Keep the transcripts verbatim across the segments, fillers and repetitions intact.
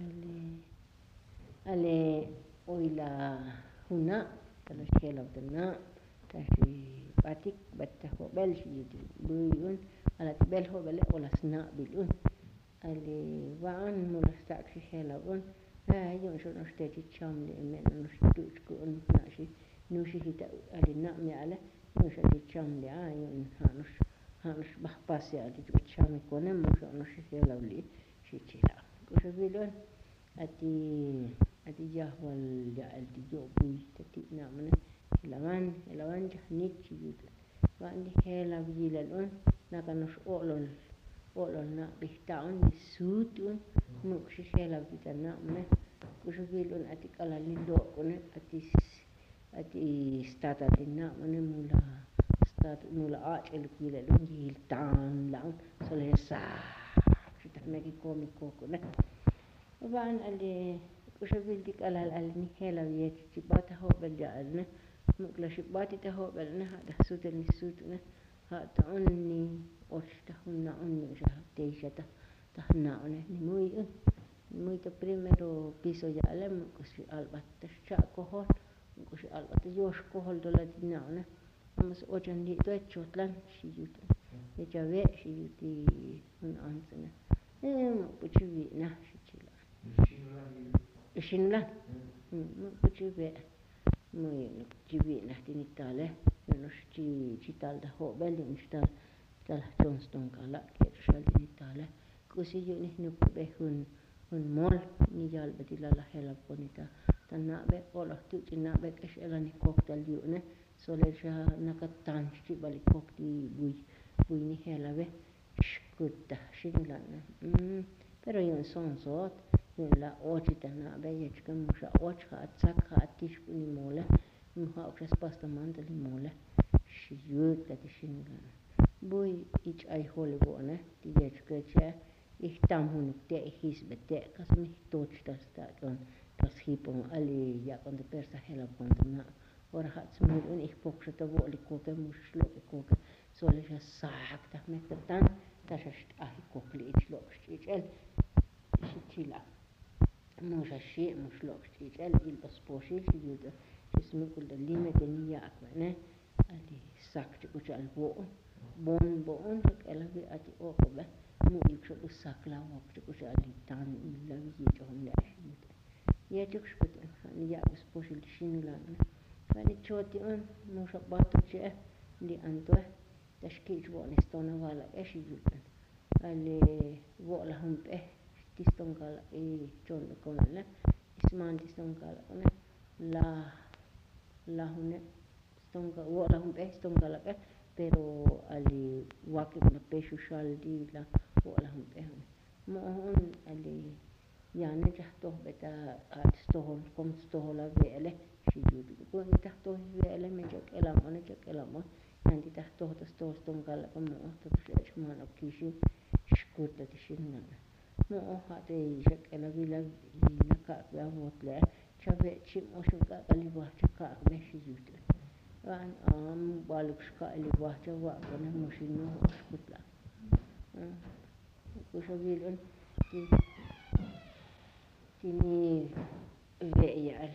ale ale oila huna tala shela tana tashi batik batta ho bel shi buyun ala bel ho bel ola sna bilun ale waan mulasta shi shela un ha yun shon osteti chamli men no shtuch kun na shi no shi hita ale na mi ala yun shati chamli a yun hanus hanus bahpas ya di chami konem mo shon shi shela li shi chila ko shi bilun ati ati jahwal ya alti jobi tati na mana lawan lawan jahnit yut wan di hela bilalun na kanus olol olol na bihtaun sutun mu shi hela bitana mana kusubilun ati kala lindo kone ati ati stata dinna mana mula stata mula ajel bilalun hiltan lang sole sa kita megi komi kokone waan ale kusubil dik alal alni hela yet cibata ho beljalna mukla shibati ta ho belna hada suten sutuna hada onni osta hunna onni sa teisata tahna one ni muy muy to primero piso ya alem kusi albatta cha kohol kusi albatta jos kohol dola dinna one amas ojan di to chotlan shiyut ya jave shiyuti hun ansana eh puchi na shichila Shinlan, mu kuchibe, mu kuchibe na tinitale, no chi chital da ho belin chital tal Johnston kala ke shal tinitale, kusi yo ni no be hun hun mol ni jal betila la hela bonita, tanna be ola tu tinna be kesh elani cocktail yo ne, sole sha nakatan chi bali cocktail bui bui ni hela be, shkutta shinlan, mm pero yo son sot la ochi tana bella chica musha ochi atsak atish ni mole muha okres pasta mantali mole shiyut ati shingan bui ich ai hole bone ti jechka che ihtam hun te his bete kas mi toch tas ta kon tas hipon ali ya kon de persa hela pondna ora hat smul un ich pokse ta voli koke muslo koke sole ja sak ta metatan tasht ai kokli ich lo ich el shichila musa shi muslo ich el il basposhi yuda ismu kul de lime de niya akwane ali sak ti kucha al bo bon bon ela bi ati o be mu ikso usakla wak ti kucha ali tan illa wi to le ashmit ye ti kushput ni ya basposhi shinula fani choti un musa batu che li anto tashkij bo ni stona wala eshi yuda ali vola humpe tiston kala e chon konale isman tiston kala one la la hune tiston kala vola humpe tiston kala pe pero ali waki na peshu shaldi la vola humpe mo on ali yani jahto beta stohol kom stohola vele shijudu ko tahto vele me jok elam one jok elam nanti tahto to ston kala mo to shman okishi shkuta tishinna mo hade jek ela vila vila ka ya votle chave chim oshuka aliwa chaka meshi yut wan am baluk shka aliwa chawa kana mushino oshkutla ko shavilun ti tini ve'yal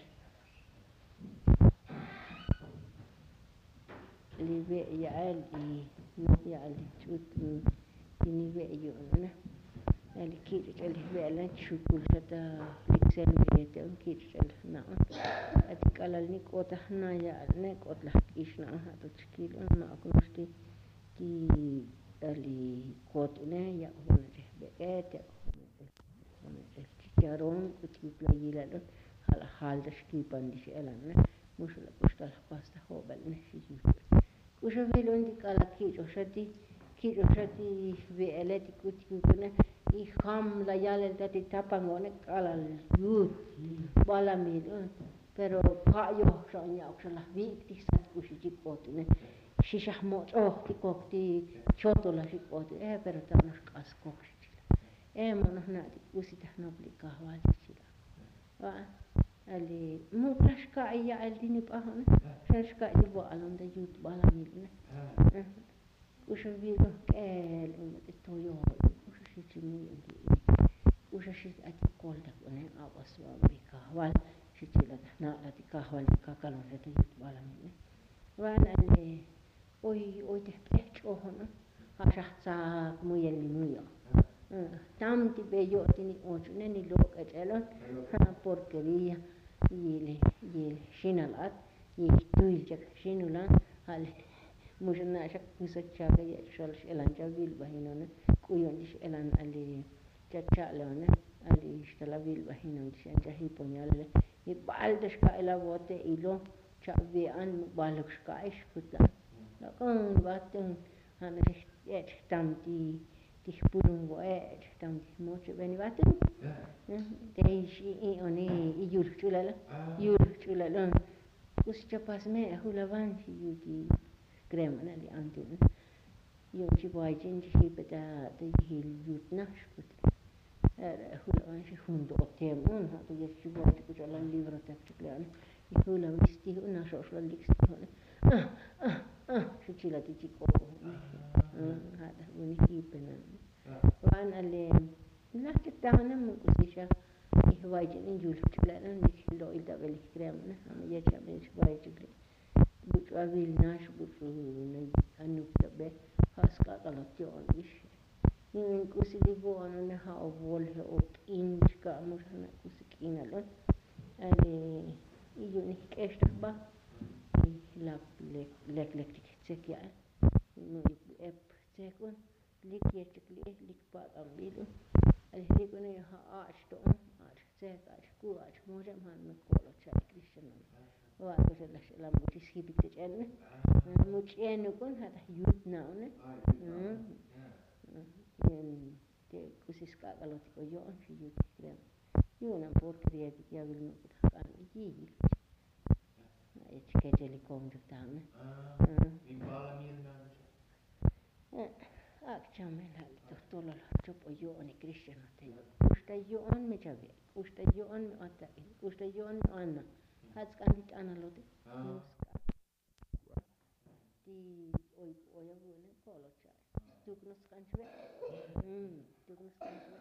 li ve'yal i no yal chut tini ve'yuna ali kit ali ve'la chukul kata lixel vete un kit al na ati kalal ni kota na ya ne kotla ishna hato chikil ma akusti ti ali kot ne ya hona beete hona chicharron kuti playila hala hal dashkipan di elan mushla kustal pasta hobel ne shi kusha vilon di kala kit oshati kit oshati ve'eleti kuti kuna i ham la yale tati tapangone kalal yut balamil pero ka yo shanya oksala vikti sat kushi jipotine shishah mo oh ti kokti chotola jipoti e pero tanos kas kokti e mono na ti kusi tahno blika wali chila wa ali mu plashka ya aldini pahone shashka ibo alonda yut balamil ne kusha vilo kel umati toyo shichimi usashi ati kolda kone awas wa mi kahwal shichila na ati kahwal kakalon reta yut bala mi wan ale oi oi te pech ohon hasha sa muyel ni muyo tam ti be yo tini ocho ne ni lo echelon porquería yile yile shinalat y tuil chak shinulan ale mushna shak kusa chaga ya shol elan chabil bahinone kuyon dish elan ali chacha leone ali shtala bil bahinon dish anja hiponyale y baldesh ka ela bote ilo chabi an balok shka ish kutla la kon batun han et tamti tihpurun boet tamti moche beni batun te shi i oni i yul chulala yul chulala kus chapas me hulavan shi yuki crema na li antun yo chi boy chin chi peta te hil yut nash kut era hulavan shi hundo tem un ha to yes chi boy ku chala libro te chuklan i hula visti una shosla liksti hone ah ah ah shi chila ti chi ko ha da uni hipena wan ale la ke tana mu kusisha i boy chin yul chulala ni lo ida vel crema na ya cha me chi boy chukle buch avil nash buch na anu tabe haska kalotyon ish nin kusili bono na ha ovol he ok inchka musana kusikina lon ale iyuni keshta ba la lek lek lek tsekya no ep tsekun lik yechkli lik pa ambil ale likun ha ashto ash tsek ash ku ash mojam han me kolo cha krishna wa ko la la mutis hibit chen muchen kun hata yut naune yen te kusis ka kalot ko yo shi yut krem yuna porquería ki ya vil no kan yi e chikete kom jutane ak chamen hal to tolo chopo yo ni krishna te usta yo on me chave usta yo on ata usta yo on anna hats kan dit analote ti oi oi avune kolo cha tuknos kanchve mm tuknos kanchve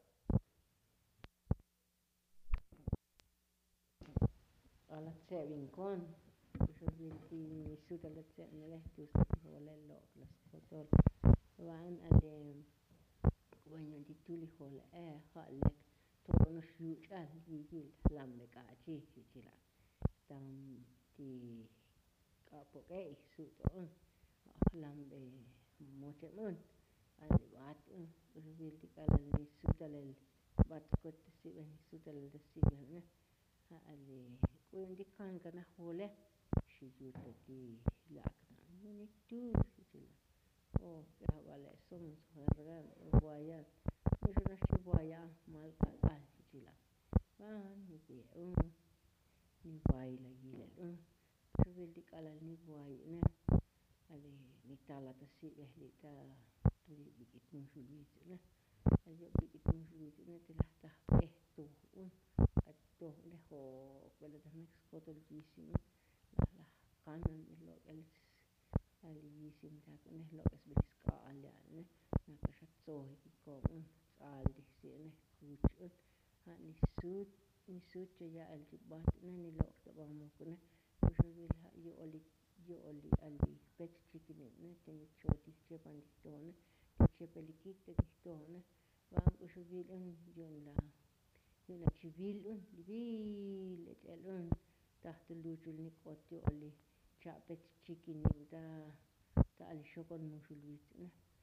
ala tsevin kon so vilti sutala tsene lehtus hole lo klas fotol wan ade wanyo di tuli hole e halek to no shuchal yigil lamme ka chi chichila tam ti kapo ke suton lambe mochemon ali wat vilti kala ni sutalel bat kot siben sutalel siben ali kundi kan kana hole shiyuto ti lakna ni tu chichila oh ya vale somos real guaya eso no es guaya mal al chichila ah ni bi um ni baila gile um so vilti kala ni guay ne ali ni tala ta si ehli ta tuli bikit musulit ne ayo bikit musulit ne tila ta ehto un atto le ho quella da Mexico tol gisim la la kanan lo el ali gisim ta ne lo es biska ali ne na ka shatso ki ko un aldi si ne kuch ha ni sut ni sut ya al jibat ne ni lo ta ba mo ne so vil ha yo oli yo oli ali pet chicken ne te ni choti chepan di tone ti chepelikit te di tone va so vil un yon la yon la chivil un vil et el un tahta luchul ni koti oli cha pet chicken ni ta ta ali shokon musulit ne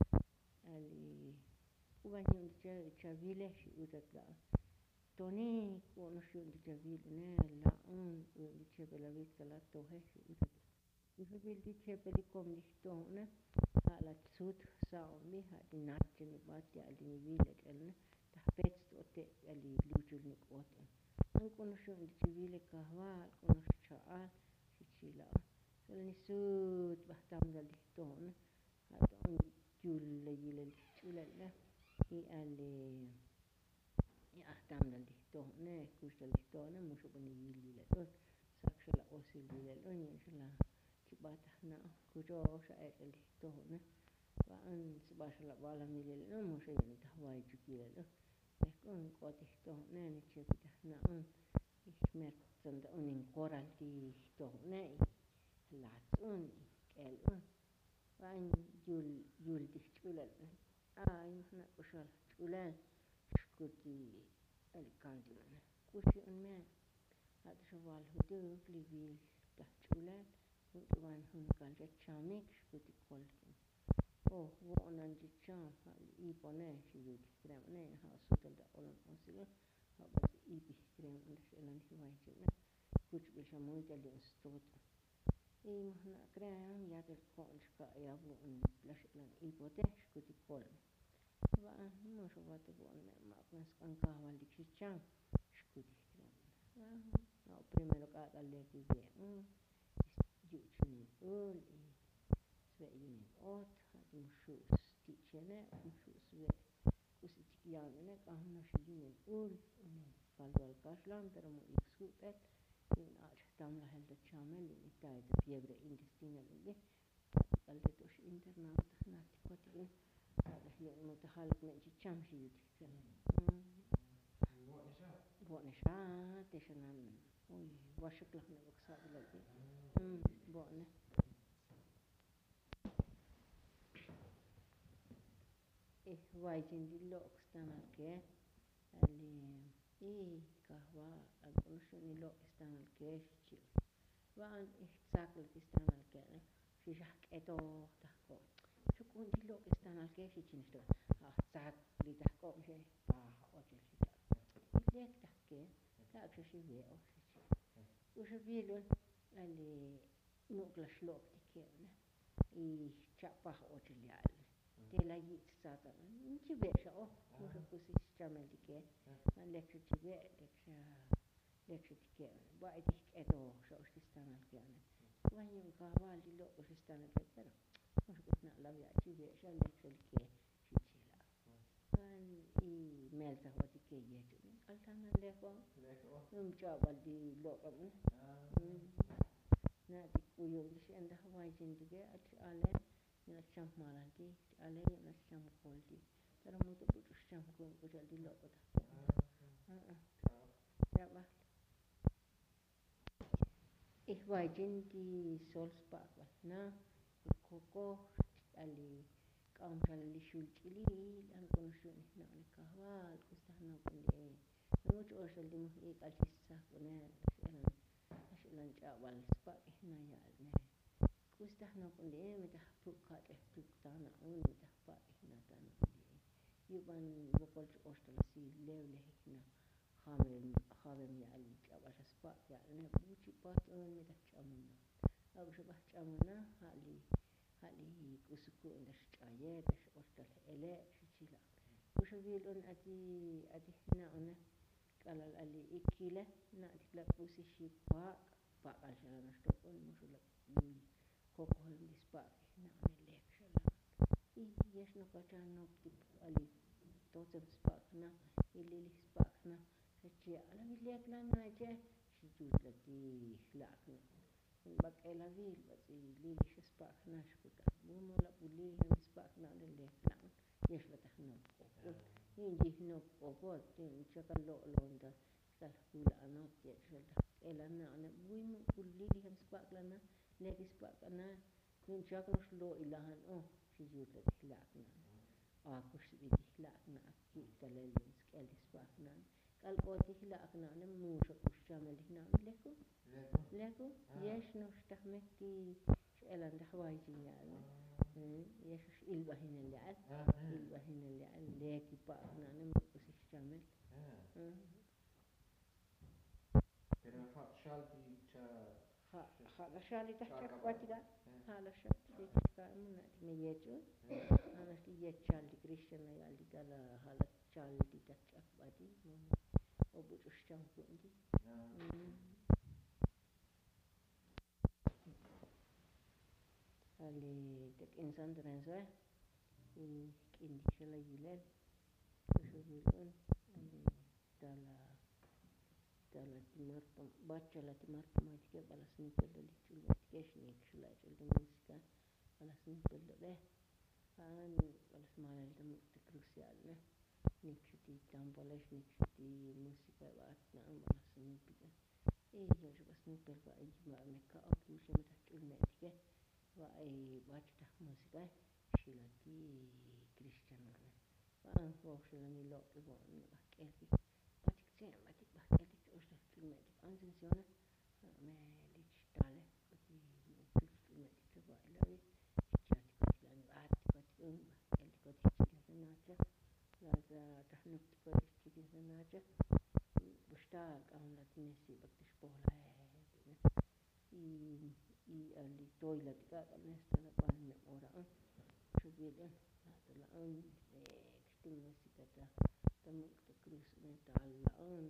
ali ubanyon cha chavile shi utatla toni kono shun di chavile ne la un di chepela vita la tohe shi utatla iso vil di chepeli kom di tone ala sut sa mi ha di natche ni batti ali ni vile el ne ta pet te ali luchul ni koti an kono shun di chivile kahwa kono cha al chichila sel ni sut bahtam dal di tone hata un julle yile chulella i ali ya ahtam dal di tone kustal di tone musho bani yile un sakshla osil yile un yeshla chibata na kujo sha el di tone wa an sibashla bala mi yile un musho yile ta wai chukile ehkä on kotihto näin että se pitää on ihmertsäntä unin koralti tohnei lats on kel on vain jul jultist ylel ai na usal ylel skuti eli kantilan kusi on mä att så valhu duglig vill plats ylel mutta vain hun kanssa chamik skuti kolkin oh vuonan jitsaa ipone sivut kremne hasutelta olen on silloin hapas ipi kremne selan hivaitsen kuts bisa muitelin stot ei mahna krem jätel konska ja vuon plaselan ipote skuti kolme vaan musu vatu vuonne maakaskan kahvalliksi chang skuti kremne no primero kaakalle kive mm jutsin ul sveinin ot hatmushus tichene mushus ve kusit jaamine kahna shinin ul unin palval kaslan pero mu iksutet in ar tamla helda chamel in taita fiebre intestinal kalde tos internaut nati kotiin ada hien mutta halkmen chicham shiyut vuonna saa tesanan oi washklahna waksaabila mm vuonna eh vaisin dillo stanalke ali i kahva alkonushni lo stanalke shichil vaan ihtsaklki stanalke sisah eto tahko sukun dillo stanalke shichil sto ah tsakli tahko se pah otil sitä lek tahke taakse sive o shichil usa vilun ali nuklas loktikkeuna i chapah otil yalle teillä jits saatana nchi vesa o musa kusis chameltike man leksut jive leksha leksutike vaiti eto soustistan alkeane vain jonka valdi lokusistan alkeane pero musa kutna lavia jive sha lekselke sitsila van i melta hotike jetu altana leko um chavaldi lokamun nati kuyundis enda vaisintige at ale nila cham malanti ale nila cham kolti pero mutu putus cham kun kusalti lokota ja va ich vaisinti solspakval na koko ali kamsali shulchili lan konshuni na ne kahval kustahna kunde much osaldi mu ikaltissa kune selan selan chaval spak na yalne kustahna kunde mitä pukkate tuktana on mitä paihna tana kunde juban vokol ostala si levlehikna havem havem yalli chavasa spak yalne buchi pat on mitä chamuna aukse bah chamuna hali hali kusuku ndas chaye das ostal ele shichila kusa vilun ati ati na ona kalal ali ikile na tikla pusi shipa pa alsana stokon musula lui kokohon dispak na ona lekshala i yes no kachan no tip ali totem spak na ilili spak na sechi ala vilekla na je shijutla ti lakna bakela vil batsi lili spak na shkuta mumola puli spak na le lekla yes la tahna ko inji no ko tin chakalo londa kal hula no ti shelta elana ana buimu puli spak lana lekis spak na min chaklos lo ilahan o shijutla ti lakna aakus vidi lakna akki talelin skelis spak na kal koti lakna ne muusa kushamel na leku leku yes no stahmekti elan dahwaisin yalne yes ilbahin اللي على ilbahin اللي على leki pakna ne muusa shamel pero ha shalti cha ha hala shali tahchak watiga hala shali tahchak mun me yechu ana ti yechaldi krishna yaldi kala hala chaldi tahchak wati obutus champundi ali tek insan trensa i indichala yilel kusubilun ali tala tala timarpa bachala timarpa matike balas nipeldo lichul matike shnik shula chuldo musika balas nipeldo le an balas malalda mutta crucial ne nixuti tamboles nixuti música vaat naambalas nupika y yoxbas nupel va va meka okimxa metahch'ulme'tike va wachtaj música xilati cristianone va wawxala niloq' wo'na b'ahk'elik b'atik tz'e'n b'atik b'ahk'elik tu'ux tajch'ulme'tik b'an canciones meelik xtale k'oti nu'uksil ch'ulme'tik wa ela' xchatik b'atik watik'in b'ahk'elik k'oti xch'ikej nacha la tajnuptik k'oti xch'ikej nacha waxtaa k'amla tinesib'ak tixpojla y y ali toyla tik'ak'al nes talab'al ora'an xub'il'in tala'an nek'xti música ta tamuk' cruz tala'an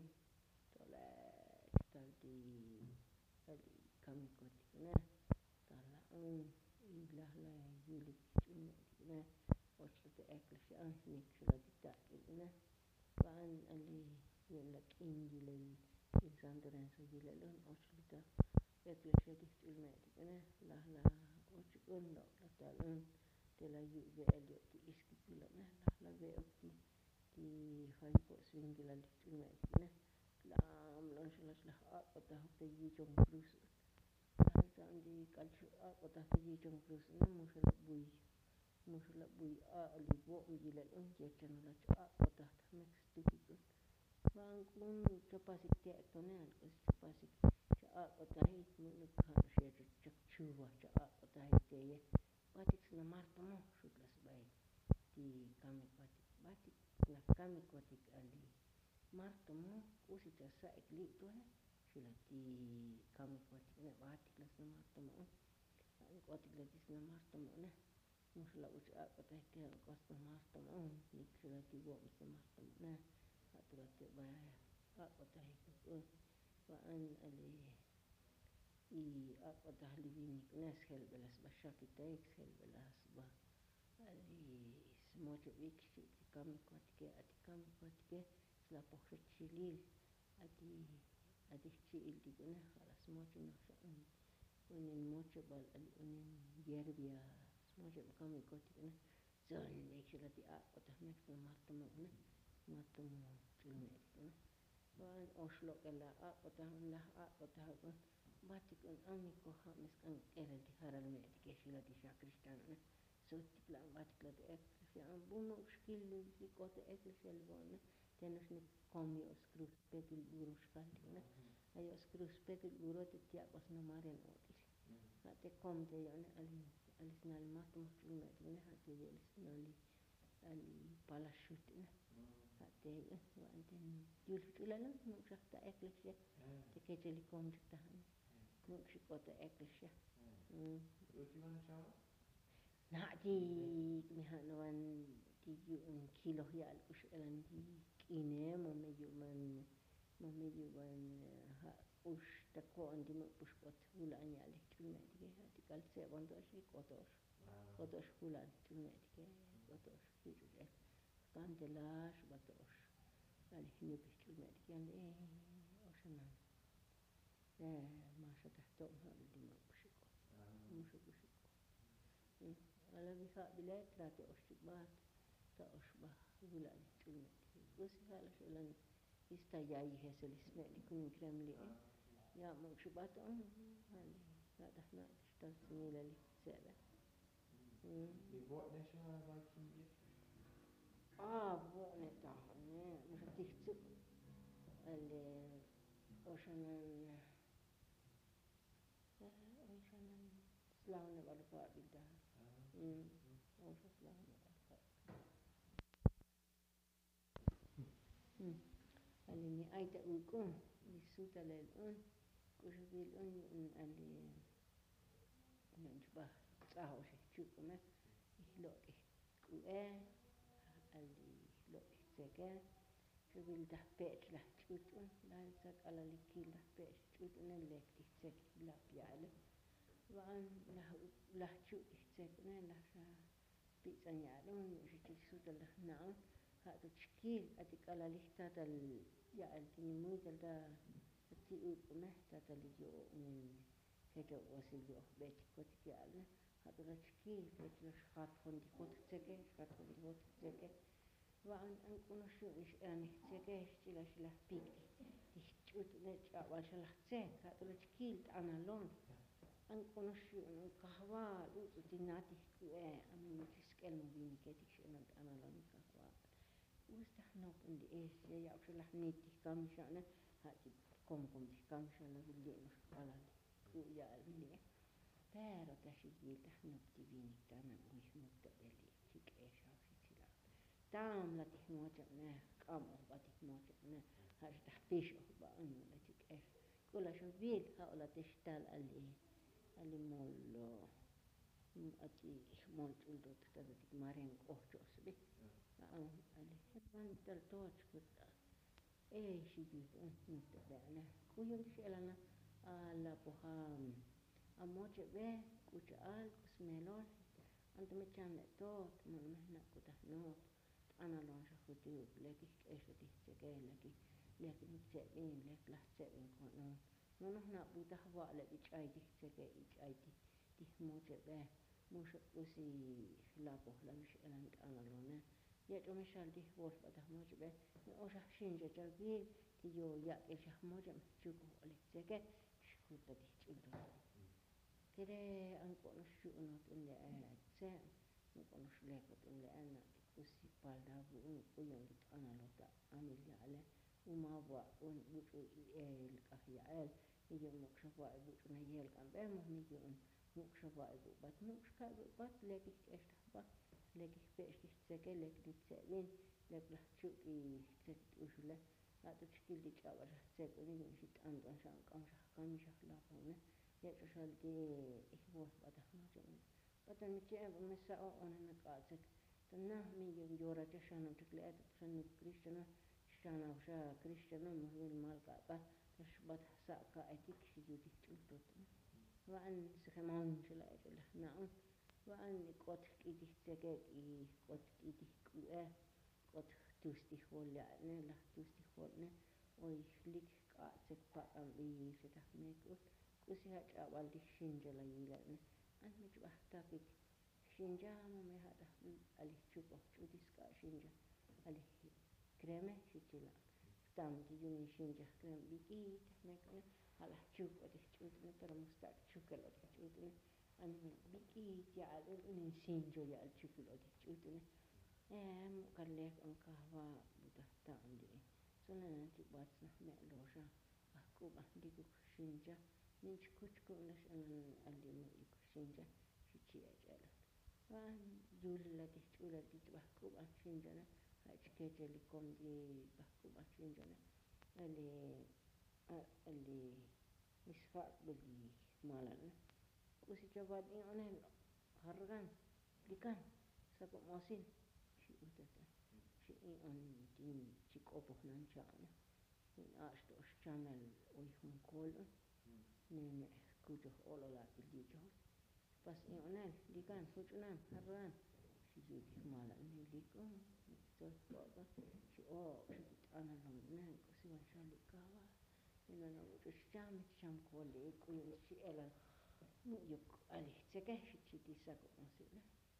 tole'ech talti ali kamiko'tikne tala'an y laj la yulik ch'ulme'tikne oxlati ek'lixa nik'xolati ta'k'ilne b'an ali la k'in yilel San Lorenzo yilelun oxlata ek'lixa tijch'ulme'tikne laj la ochi'k'un loq' tal'an telayu' b'el ti'isk'ikila'ne laj la b'e' ti tijaypos wink'ilal tijch'ulme'tikne tlaam xalax laj ak'otaj tayii cruz jalsam tik'alchu ak'otaj tayii cruz muxulab'uy muxulab'uy ali wo'm yilel'un yechanolach ak'otaj mek stujik'un b'an k'un chopasik te'tonel pues chopasik cha ak'otajik ma'nok chakchuwa cha ak'otajik teye b'atik slamartomo xutlas b'ay ti kamiko'tik b'atik laj kamiko'tik ali martomo k'usit chasa'ik li'tune xulati kamiko'tikne b'atik la slamartomo'on k'otik la slamartomo'ne muxulab'uch ak'otajik k'os slamartomo'on nik'xolati wo'm slamartomo'ne ja'turati b'ay ak'otajik b'an ali y ak'otaj li winik'nes jelb'elas b'axakitayik jelb'elas b'a ali smocho b'ik xi' kamiko'tike atikamiko'tike slapojxochilil ati atijchi'il tik'ne ja'la smocho najxa'an b'anen mocho b'al ali b'anen yerbia smocho kamiko'tikne tzoy nik'xolati ak'otaj mek slamartomo'ne martomo ch'ulme'tikne b'an oxloq' ela' ak'otaj laj ak'otaj b'atik b'anam nikoj mesk'an k'elel tijaralme'tike xilati xa cristiano'ne sutik la b'atik la ti'eklixa b'u'nukxkil li k'o ti'eklixa wo'na tenex nikom yo's cruz petik b'uro xkaltik'ne ayo's cruz petik b'uro titya'k'os namari n'ot'il ja' tekom teyo'ne ali alis nali martomo ch'ulme'tikne ja' teyo'lis nali ali palaxu'tikne ja' te'ila b'anten yul ch'ulalun nuk' xaq ta'eklixa tekeche li kom chik taja'ne nuk' xi k'o ta'eklixa na'tik nijan tiyu'n kilojya'l k'ux elan ti k'inem o medio man man medio man ja' k'ux tako'n timok pux k'ot wula' nya'l ch'ulme'tike ja' tik'altze'b'ando'x y k'oto'x k'oto'x wula' ch'ulme'tike k'oto'x juch'uch kantelax b'ato'x ali jnup ch'ulme'tik yale oxanan maxa tajto'm ja'la timok pux ik'o muxuk ik'o alab'ija' b'ile' trate oxchik b'aj ta'oxb'aj wula' ch'ulme'tike k'usi ja'la xe'lan istayay jesulisme'lik kremli' ya mo'kxib'ato'on ja'li ja'taj nak xtaltzinilalik tze'b'e a wo'ne taja'ne xatijtzu' ali oxanan oxanan slawne b'aloka'pil taja oxa slawne b'aloka'pil ali ni'ay ta'uk'un lisutalel'un k'uxb'il'un ali nu'nchb'aj tz'ajoj xijch'u'k'eme ijloq' ijk'u'e ali ijloq' ijtzeke xub'il taq pe'ch laj ch'uch'un lal sak'alalikil laj pe'ch ch'uch'une lek tijtzek laj pya'la b'an laj chu' tijtzekne laj xa pitz'enya'lun nu'xchik sutal laj na'an ja'ta chkil atik'alalij tatal ya'al tinimit talta atzi'uk'eme tataliyo' nen jecho b'osil yo'ojb'etik ja'ta la chkil kech la xjat jun tijot tzeke xjat jun tijot tzeke وأن أنكون شو إيش أنا تجاه شيلا شيلا بيكي تشوت نرجع والشلا تسه هذا الشكيل أنا لون أنكون شو إنه كهوا وتناتي كوي أنا متسكل مبيني كده شو إنه أنا لون كهوا وستحنا بندي إيش يا أبشر لحنيتي كم شأنه هاتي كم كم تي كم شأنه اللي مش قال كويا اللي ترى تشجيل تحنا بتبيني تانا مش متقبلي تيك إيش عارفة لا تام لا تحموجنا كم أو تحموجنا هاش تحبيشه بقى إنه لا تيك إيش كل شو بيل هؤلاء تشتغل اللي اللي مول أتي مول تقول تكتب تكمارين أوجوس بي آه اللي هتمان تلتوش كده إيه شيء جديد متبعنا ويوم شيء لنا على بوهام أموج به كوجال كسميلون أنت متجمع توت من مهنا كده نوت أنا لون شخوديو لكن إيش بدي تجاه لكن لكن يتسبين لك لا تسبين كونون نحن نبوده وعلى بيجايدي تجاه إيجايدي دي موج به مش وسي لابو لا مش أنا أنا لونه يا مشال دي وش بده موج به أوش حشين جاجبيل تيجو يا إيش موج مشجوكو على تجاه شكوت دي تقول كده أنكون شو إنه تقول أتسام أنكون شو لك تقول أنا تكوسي بالدا بقول ويوم جت أنا لو تا أمي على وما بوا ونبوشوا الكهيال يجون مكشفوا يبوشوا نيال كان بهم يجون مكشفوا يبو بات مكشفوا بات لكن إيش تحبط لكن بيش تسكى لكن تسوين لكن راح تشوفي تسوي له لا تشكيل دي جاب راح تسوي ونيجي نشيط عند عشان كم شهر كم شهر لا هونه يجوشال دي إخوة بده ما جمع بدل متجاب مساء أنا نقاطك تناه ميجي جورا تشانو تكلات تشانو كريستيانو شانا وشا كريستيانو مهول مال كابا تشبت ساكا أتيك شجودي تلتوتنا وأن سخمان شلا أجل نعم وأن قط كيدي تجاك إيه قط كيدي كواه قط توستي خول يعني لا توستي خولنا ويخليك قاعدك بقى بيشته ميكوت كوسي هاج أول دي شنجلا يلنا أنا مش بحتاج شنجا ما هذا اللي تشوفه شو ديسكا شنجا اللي كريمة شتيلا تام تجوني شنجا كريم بيجي تحميكنا على تشوف ودي تشوفنا ترى مستعد تشوف كلا تشوفنا أنا بيجي تعال إن شنجا يا تشوف كلا تشوفنا إيه مكلف أنك هوا بتحت عندي سنة تبغى تسمع لوشا أحكو عندي شنجا من شكوش كونش أنا اللي مو شنجا شتي أجله وأن زول التي تقول التي تحكو عن شنجنا هاجكيت اللي كم دي بحكو عن شنجنا اللي اللي مسفاق باللي مالنا وسي جوابي أنا هرجان لكان سبب ماسين شيء وتتا شيء أن دين تكوبه نانجانا من أشتوش تعمل ويهم كله نين كوجه أولا لا بليجون بس إنه لكان فوجنا هران شجودي مالا نيليكم نكتور بابا شو أو شو أنا لون نان كسي وانشالي كوا إنه أنا وتشجع متشام كولي كوي شيء إلا يك عليه تكه شيء تيساكو مسؤولة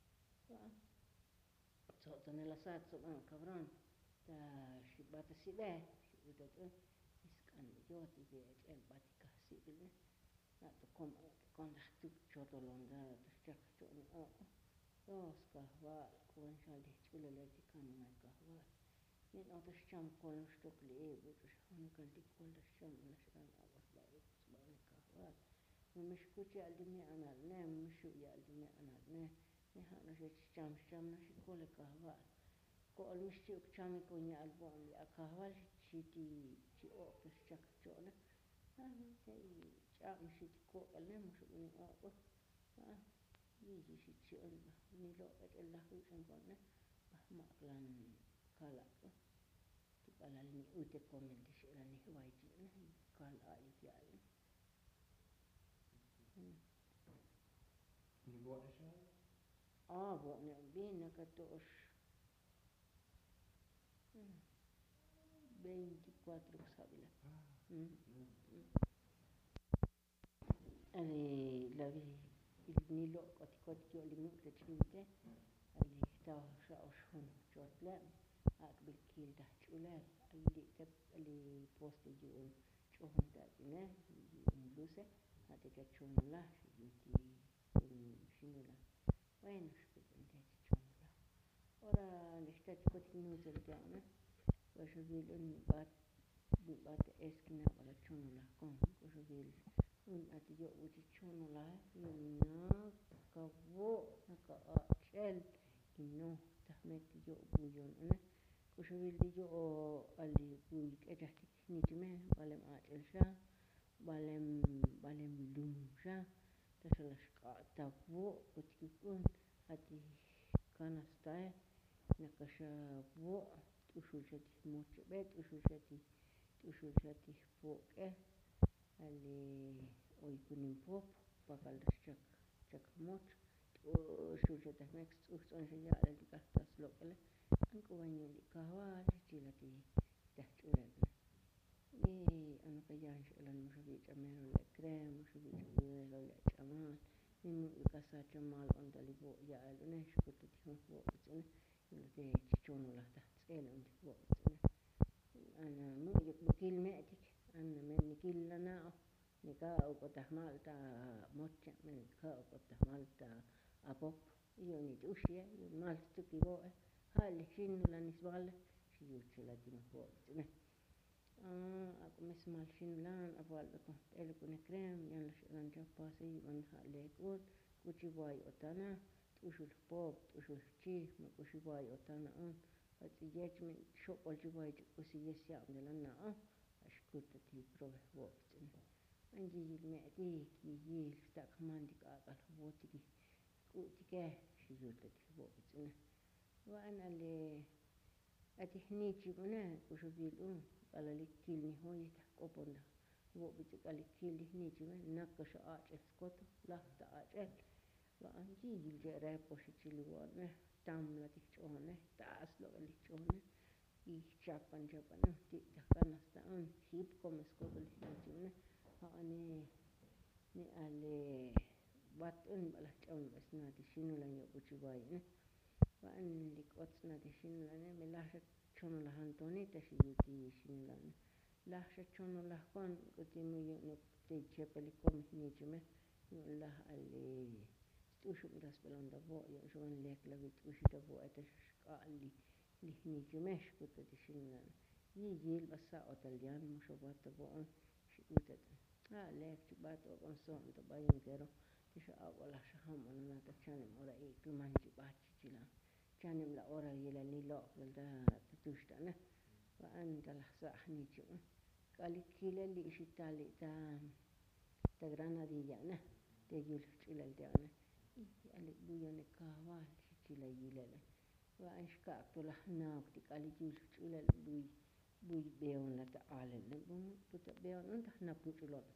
صوتنا لسات صوتنا كبران تا شبات السباع شو تقول إسكان جوتي بيج الباتي كهسيبلنا لا تقوم كون تحتك شوطلون دا تشجع شوني أو روس كهوال كون شالدي تقول الذي كان ما كهوال من أو تشجع كون نشتوك ليه بوتش هون كان دي كل الشام نشان أول بارك سبحان كهوال ومش كوتي علمي أنا نام مشو يعلمي أنا نام نحن نشيت شام شام نشي كل كهوال كل مشتوك شامي كوني ألبوم يا كهوال شيتي شي أو تشجع شونه أنا تي شام شيتي كوكلنا مش بني أو يجي شيء شيء نيلو الله وشان قلنا مهما كلان كلا تبقى لني أوتكم من دشيء لني هوايتي نهي قال آيك يعني Ni vuoden se on? آه بقنا بينا كتوش veinticuatro sabila اللي لبي النيلو كتي كتي اللي ممكن تشمته اللي تاو شاوش هون جوت لا akbil kil ch'ulel ali tep ali poste yu'un ch'ujuñ ta'tz'ine yu'un luces ate kachunla yuti xinula bueno xkutz'intech chunula ora nixtach kutik nutzeltia'na koxuvil'un b'at b'at esquina b'ala chunula kon koxuvil un ate yo'wichi chunula yunaq kawo' naka'ach'el y no tajmek yo'buyun'una koxuvilti yo' ali buy k'echajtik nichime b'alem ach'elsha b'alem b'alem lumsha taxalaxq'atawo' kutik'un ati kanastae nakaxawo' t'uxulxatij mochb'e t'uxulxatij t'uxulxatij pok'e ali oykunimpop pakaltaq chak chakmoch t'uxulxatajmek tz'ujtz'onxa ya'la tikajtaslo'k'la ank'obañu'l kajwal chilati tajch'ulelna y anakayanxa'lan muxubi ch'amero le' crema muxubi ch'u'elo le' ch'amal mimu' kasa chamal ontalibo' ya'l une xkutatijun wo'pitz'una yolotech chunula tajtz'elon wo'pitz'una ana mu'yuk bikilme'tik ana men nikilana'u nika'u kotajmal ta mocha nika'u kotajmal ta apop y yun nit'uxya yun mal tzukiwo'e ja'li xinula nisb'ala xiyuch'ulatimaj wo'pitz'una ak'o xinula ab'alb'ekon b'elakune crema yanlaxa'lan cha pasayb'al ja'lek'un k'uchiway otana t'uxul pop t'uxul chij mak'uxiway otana'un atz'iyech xo'polchi way ch'uk'usiya sya'mdala na'u axkutatij probej wo'pitz'una man yiyil me'tik yiyil sta' k'aman tik'ak'al jab'otikij k'u'tike xiyutatij wo'pitz'una b'an ali atij nichib'une koxuvil'un b'alalik kil nijuy tajk'opontaj wo'pitzi k'alik kil lij nichime nakaxa'ach'el skoto laj ta'ach'el b'an yiyil chi' repo xichiliwa'ne tamla tijch'ojne ta'slo'ka lijch'ojne y chapan chapa'na ti'taj canasta'un jipko mesko'ko lij nichib'ne ja'ani ni ali b'at'un b'alaj ch'amb'es nati xinula ño'k'uchiway'na b'an lik'otz nati xinula'ne melajxa chunula jantonita xiyuti xinula'na lajxa chunula kon k'utimuyuk nuk tichepalikomej nichime yu'unlaj ali st'uxu'mtasb'alontawo' yu'unxub'an lek'la bit'uxitawo' etaxaxk'al lij lij nichime xkutatij xinula'na yiyil b'asa' otalyan muxubotawo'on xi'utat'na a'lek chib'at ok'omso'nta b'ayankero tixa'ab'olajxa jam'onuna ta chanem ora i'kla chib'at chichilan chanem la ora yilanilo'kla ta tuxta'na b'an talaj sa' nichib'na k'alik kil ali' xitali' ta ta granadilla'na teyol ch'uleltia'na y alik buyonek kajwal xichilayilala b'an xka'ktolaj nawk tik'alik yul ch'ulel buy buy b'eon ta'alalne puta b'eon taj napuch'ulon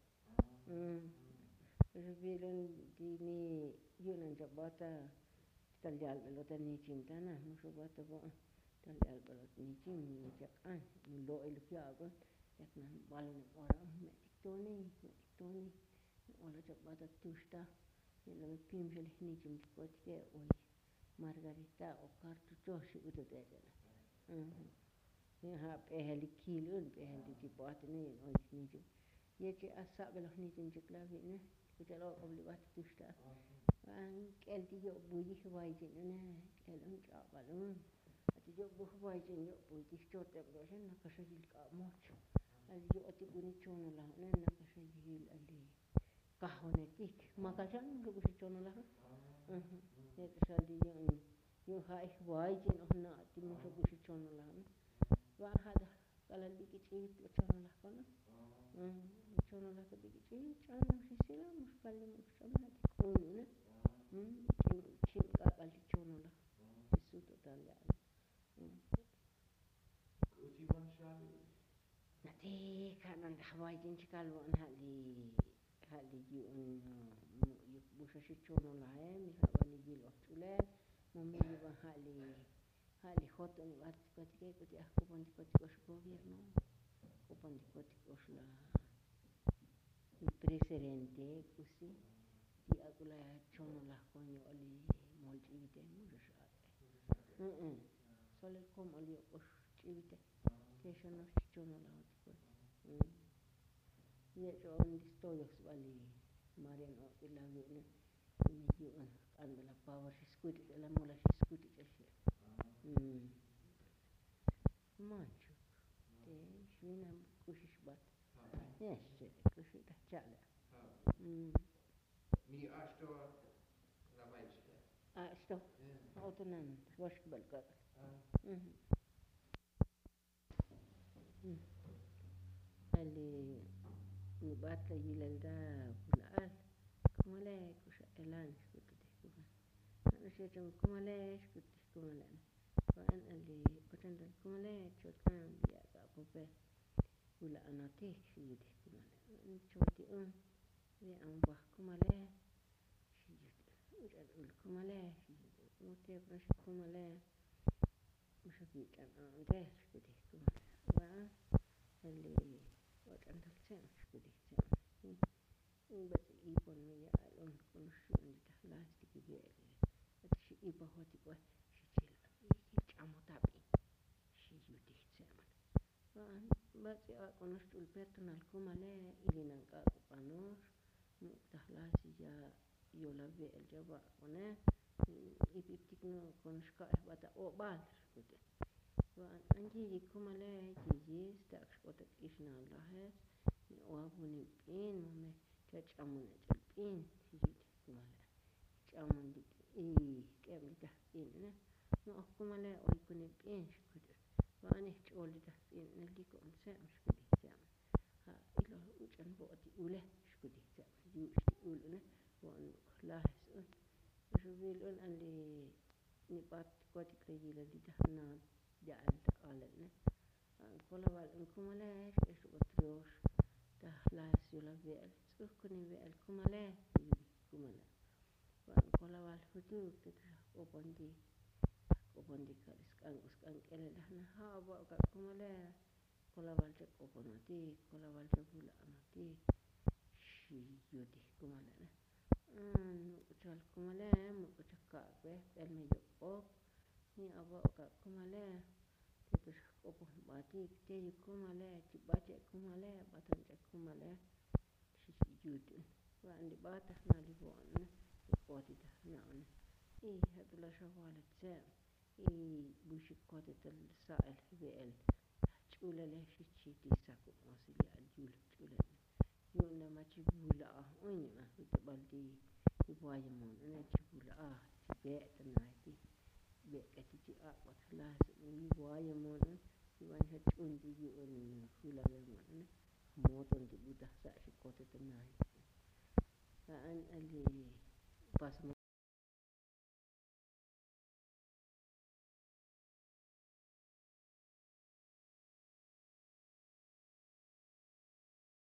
koxuvil'un tini yu'unanch'ab'ata talyalb'elota nichimtana muxubotawo'on talyalb'elot nichim nichak'an mulo'ilujya'k'un yak'nan b'alnem ora me'tik toni me'tik toni olach'ab'ata tuxta yä'lomik pimxa lij nichim tikotike oy margarita o cartucho xi'utatech'ala ja b'ejel kil'un b'ejel tichipa'atne oy nichim yek'chi' asa'b'eloj nichimchikla' kuchalo'k'ob' li b'at tuxta'a b'an k'el tiyo'b'uyij waychi'n'une k'elun ch'ab'alun ati yo'b'uj waychi'n yo'b'uy tij chot'eb'lo'xa nakaxayil k'a'moch ali yo'tikuni chunulajne nakaxayil ali kajonetik makalxa'n muxu'uxi chunulajna yet'exalti yu'un yu'un ja'ij waychi'n oj na'ti muxu'uxi chunulajna b'an ja'taj k'alal b'ikich'iil chunulajk'una chunulajta b'ikich'iil ch'ana xisila mux kalde mux ch'ana ati k'una'na ch'im k'ak'al ti chunulaj tisut otalya'la na'tik ja'nantaj waychi'n chikalwa'n ja'li ja'li yu'un mu'yuk b'uxaxi chunulaje mijab'an niyil ojch'ulel momijb'an ja'li ja'li joto' nib'at tikotike k'uti aj kopon tikotik'ox gobierno kopon tikotik'ox la presidente k'usi ti'ak'la chunulaj kon yo'li molch'iyte muxaxa'te solo el com ali osh chivite que yo no yo no la otro ye yo listo yo vali mariano y la viene y me dio ando la power she squid la mola she squid she mm macho te shvina kushish bat yes kushi ta chala mm mi ashto la vaishka ah sto autonan wash balka mm اللي نبات يجي ده بالعال كمالك وش إعلان كنت تحكوا أنا شيء كمالك كنت تحكوا لنا فأنا اللي بتندل كمالك شو كان بيا كابوبة ولا أنا تيك شيء تحكوا لنا شو تيون بيا أم بح كمالك شيء وش أقول كمالك شيء وتيب مش كمالك مش أكيد أنا جاهز كنت تحكوا لنا اللي وأنت تسمع شو بدي تسمع بس يكون ويا لون كل شيء اللي تحلاش تجيبه بس يبقى هو تبغى شيء يجامو تابي شيء بدي تسمع فأنا بس أكون أشتغل بيرتنا الكمالة اللي نانكا كبانور تحلاش يا يولا في الجبا هنا يبتكنو كونشكا بتا أو بال كده وأنجي كمالة جيجي استأكشوتك إيشنا الله وابوني بين مم تجامون تبين تيجي كمالة تجامون دي إيه كم تحبين أنا ما كمالة ويكون بين شكده وأنا تقول تحبين اللي كون سام شكده سام ها إلا وجن بودي وله شكده سام يوش يقول أنا وأن خلاص وشو بيقولون اللي نبات قاتي كذي اللي تحنا جعل تقالنا كل بعض كمالة إيش بتروش تحلاس يلا بيل سكوني بيل كمالة يجي كمالة وأن كل بعض فتوك تتح وبندي وبندي كارس كان كان كلا لحنا ها بقى كمالة كل بعض جك وبناتي كل بعض جبول أناتي شيء يودي كمالة آن وجال كمالة مكتشكا به الميجوب ni aba ka kumale titus opo bati te kumale ti bati kumale batan ja kumale shi judu wa andi bata na li bon koti ta na on i hadula shawala tse i bushi koti tal sa'al bel chula le shi chi ti saku masili aljul chula yuna ma ci bula onye ma baldi i waye mon na ci bula a ti be ta na ti be katiti a watlas ni waye mon ni wan het undi bi on hula le mon moton di buta sa shi kote tanai fa an ali pas